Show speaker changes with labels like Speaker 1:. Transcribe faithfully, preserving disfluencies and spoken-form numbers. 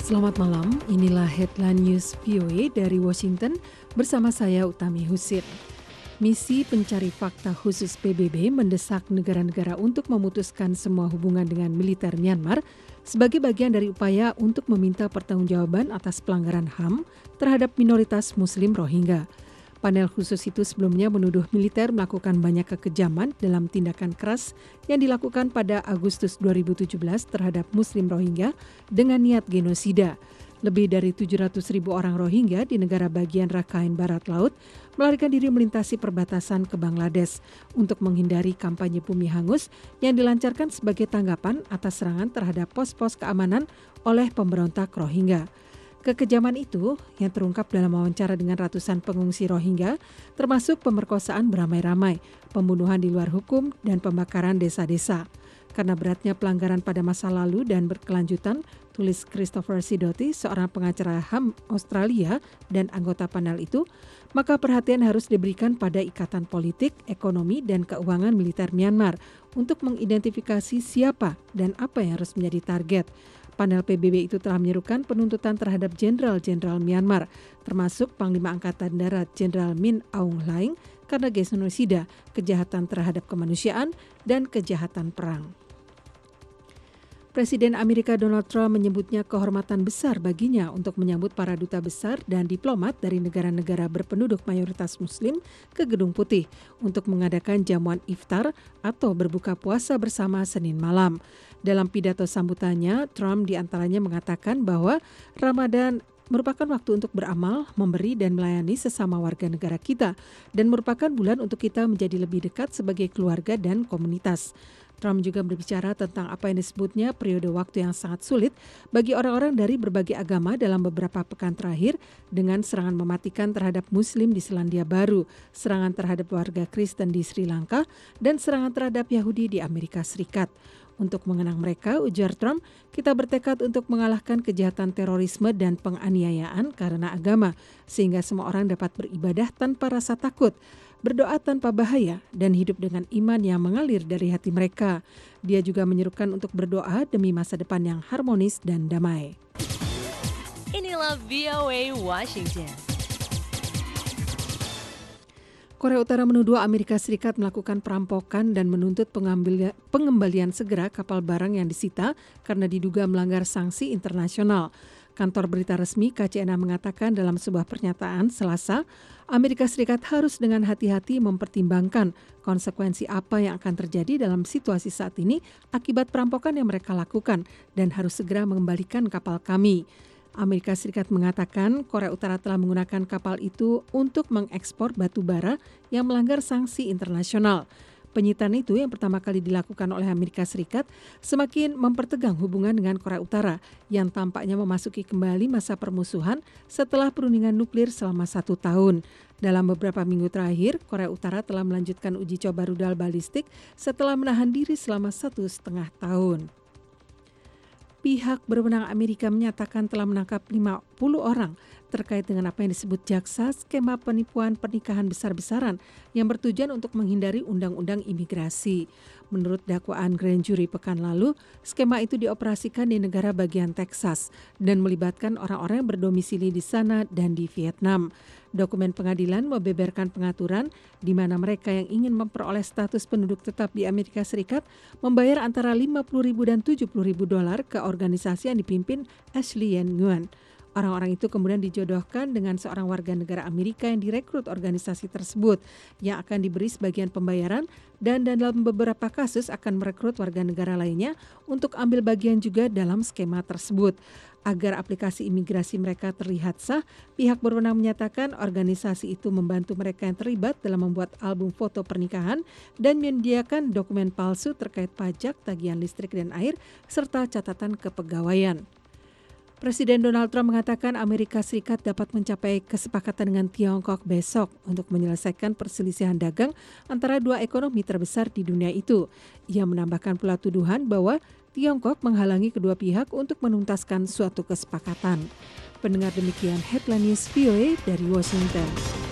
Speaker 1: Selamat malam, inilah Headline News V O A dari Washington bersama saya Utami Husin. Misi Pencari Fakta Khusus P B B mendesak negara-negara untuk memutuskan semua hubungan dengan militer Myanmar sebagai bagian dari upaya untuk meminta pertanggungjawaban atas pelanggaran H A M terhadap minoritas Muslim Rohingya. Panel khusus itu sebelumnya menuduh militer melakukan banyak kekejaman dalam tindakan keras yang dilakukan pada Agustus dua ribu tujuh belas terhadap Muslim Rohingya dengan niat genosida. Lebih dari tujuh ratus ribu orang Rohingya di negara bagian Rakhine Barat Laut melarikan diri melintasi perbatasan ke Bangladesh untuk menghindari kampanye bumi hangus yang dilancarkan sebagai tanggapan atas serangan terhadap pos-pos keamanan oleh pemberontak Rohingya. Kekejaman itu yang terungkap dalam wawancara dengan ratusan pengungsi Rohingya, termasuk pemerkosaan beramai-ramai, pembunuhan di luar hukum, dan pembakaran desa-desa. Karena beratnya pelanggaran pada masa lalu dan berkelanjutan, tulis Christopher Sidoti, seorang pengacara H A M Australia dan anggota panel itu, maka perhatian harus diberikan pada ikatan politik, ekonomi, dan keuangan militer Myanmar untuk mengidentifikasi siapa dan apa yang harus menjadi target. Panel P B B itu telah menyerukan penuntutan terhadap jenderal-jenderal Myanmar, termasuk Panglima Angkatan Darat Jenderal Min Aung Hlaing karena genosida, kejahatan terhadap kemanusiaan, dan kejahatan perang. Presiden Amerika Donald Trump menyebutnya kehormatan besar baginya untuk menyambut para duta besar dan diplomat dari negara-negara berpenduduk mayoritas Muslim ke Gedung Putih untuk mengadakan jamuan iftar atau berbuka puasa bersama Senin malam. Dalam pidato sambutannya, Trump diantaranya mengatakan bahwa Ramadan merupakan waktu untuk beramal, memberi dan melayani sesama warga negara kita, dan merupakan bulan untuk kita menjadi lebih dekat sebagai keluarga dan komunitas. Trump juga berbicara tentang apa yang disebutnya periode waktu yang sangat sulit bagi orang-orang dari berbagai agama dalam beberapa pekan terakhir dengan serangan mematikan terhadap Muslim di Selandia Baru, serangan terhadap warga Kristen di Sri Lanka, dan serangan terhadap Yahudi di Amerika Serikat. Untuk mengenang mereka, ujar Trump, kita bertekad untuk mengalahkan kejahatan terorisme dan penganiayaan karena agama, sehingga semua orang dapat beribadah tanpa rasa takut, berdoa tanpa bahaya, dan hidup dengan iman yang mengalir dari hati mereka. Dia juga menyerukan untuk berdoa demi masa depan yang harmonis dan damai.
Speaker 2: Inilah V O A Washington.
Speaker 1: Korea Utara menuduh Amerika Serikat melakukan perampokan dan menuntut pengembalian segera kapal barang yang disita karena diduga melanggar sanksi internasional. Kantor berita resmi K C N A mengatakan dalam sebuah pernyataan Selasa, Amerika Serikat harus dengan hati-hati mempertimbangkan konsekuensi apa yang akan terjadi dalam situasi saat ini akibat perampokan yang mereka lakukan dan harus segera mengembalikan kapal kami. Amerika Serikat mengatakan Korea Utara telah menggunakan kapal itu untuk mengekspor batu bara yang melanggar sanksi internasional. Penyitaan itu yang pertama kali dilakukan oleh Amerika Serikat semakin mempertegang hubungan dengan Korea Utara yang tampaknya memasuki kembali masa permusuhan setelah perundingan nuklir selama satu tahun. Dalam beberapa minggu terakhir, Korea Utara telah melanjutkan uji coba rudal balistik setelah menahan diri selama satu setengah tahun. Pihak berwenang Amerika menyatakan telah menangkap lima puluh orang terkait dengan apa yang disebut jaksa skema penipuan pernikahan besar-besaran yang bertujuan untuk menghindari undang-undang imigrasi. Menurut dakwaan grand jury pekan lalu, skema itu dioperasikan di negara bagian Texas dan melibatkan orang-orang yang berdomisili di sana dan di Vietnam. Dokumen pengadilan membeberkan pengaturan di mana mereka yang ingin memperoleh status penduduk tetap di Amerika Serikat membayar antara lima puluh ribu dan tujuh puluh ribu dolar ke organisasi yang dipimpin Ashley Yan Nguyen. Orang-orang itu kemudian dijodohkan dengan seorang warga negara Amerika yang direkrut organisasi tersebut yang akan diberi sebagian pembayaran dan dalam beberapa kasus akan merekrut warga negara lainnya untuk ambil bagian juga dalam skema tersebut. Agar aplikasi imigrasi mereka terlihat sah, pihak berwenang menyatakan organisasi itu membantu mereka yang terlibat dalam membuat album foto pernikahan dan menyediakan dokumen palsu terkait pajak, tagihan listrik dan air, serta catatan kepegawaian. Presiden Donald Trump mengatakan Amerika Serikat dapat mencapai kesepakatan dengan Tiongkok besok untuk menyelesaikan perselisihan dagang antara dua ekonomi terbesar di dunia itu. Ia menambahkan pula tuduhan bahwa Tiongkok menghalangi kedua pihak untuk menuntaskan suatu kesepakatan. Pendengar demikian Headline News V O A dari Washington.